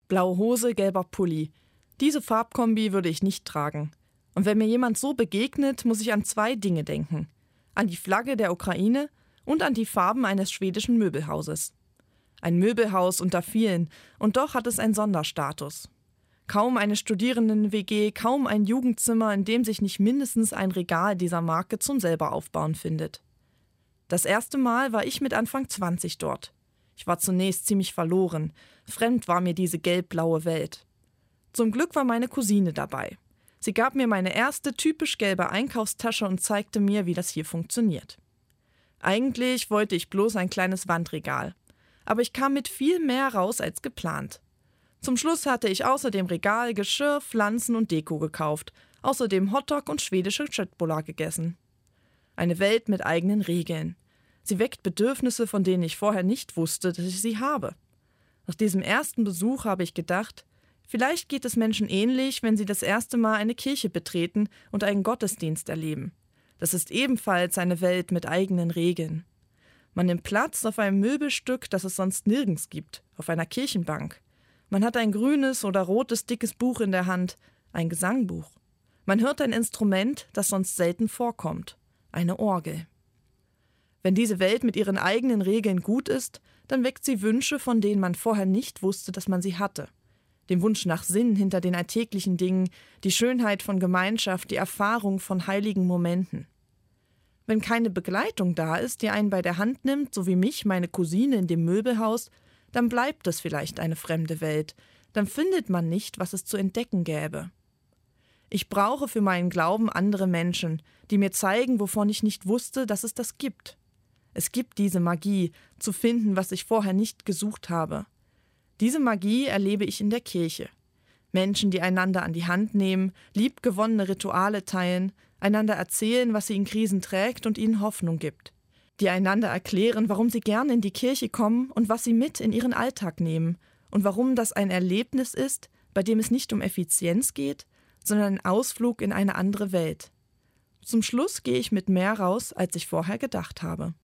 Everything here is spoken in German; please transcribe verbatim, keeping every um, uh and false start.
Blaue Hose, gelber Pulli. Diese Farbkombi würde ich nicht tragen. Und wenn mir jemand so begegnet, muss ich an zwei Dinge denken. An die Flagge der Ukraine und an die Farben eines schwedischen Möbelhauses. Ein Möbelhaus unter vielen, und doch hat es einen Sonderstatus. Kaum eine Studierenden-W G, kaum ein Jugendzimmer, in dem sich nicht mindestens ein Regal dieser Marke zum selber aufbauen findet. Das erste Mal war ich mit Anfang zwanzig dort. Ich war zunächst ziemlich verloren. Fremd war mir diese gelb-blaue Welt. Zum Glück war meine Cousine dabei. Sie gab mir meine erste typisch gelbe Einkaufstasche und zeigte mir, wie das hier funktioniert. Eigentlich wollte ich bloß ein kleines Wandregal. Aber ich kam mit viel mehr raus als geplant. Zum Schluss hatte ich außer dem Regal Geschirr, Pflanzen und Deko gekauft, außerdem Hotdog und schwedische Köttbullar gegessen. Eine Welt mit eigenen Regeln. Sie weckt Bedürfnisse, von denen ich vorher nicht wusste, dass ich sie habe. Nach diesem ersten Besuch habe ich gedacht, vielleicht geht es Menschen ähnlich, wenn sie das erste Mal eine Kirche betreten und einen Gottesdienst erleben. Das ist ebenfalls eine Welt mit eigenen Regeln. Man nimmt Platz auf einem Möbelstück, das es sonst nirgends gibt, auf einer Kirchenbank. Man hat ein grünes oder rotes dickes Buch in der Hand, ein Gesangbuch. Man hört ein Instrument, das sonst selten vorkommt, eine Orgel. Wenn diese Welt mit ihren eigenen Regeln gut ist, dann weckt sie Wünsche, von denen man vorher nicht wusste, dass man sie hatte. Den Wunsch nach Sinn hinter den alltäglichen Dingen, die Schönheit von Gemeinschaft, die Erfahrung von heiligen Momenten. Wenn keine Begleitung da ist, die einen bei der Hand nimmt, so wie mich, meine Cousine in dem Möbelhaus, dann bleibt es vielleicht eine fremde Welt, dann findet man nicht, was es zu entdecken gäbe. Ich brauche für meinen Glauben andere Menschen, die mir zeigen, wovon ich nicht wusste, dass es das gibt. Es gibt diese Magie, zu finden, was ich vorher nicht gesucht habe. Diese Magie erlebe ich in der Kirche. Menschen, die einander an die Hand nehmen, liebgewonnene Rituale teilen, einander erzählen, was sie in Krisen trägt und ihnen Hoffnung gibt. Die einander erklären, warum sie gerne in die Kirche kommen und was sie mit in ihren Alltag nehmen und warum das ein Erlebnis ist, bei dem es nicht um Effizienz geht, sondern ein Ausflug in eine andere Welt. Zum Schluss gehe ich mit mehr raus, als ich vorher gedacht habe.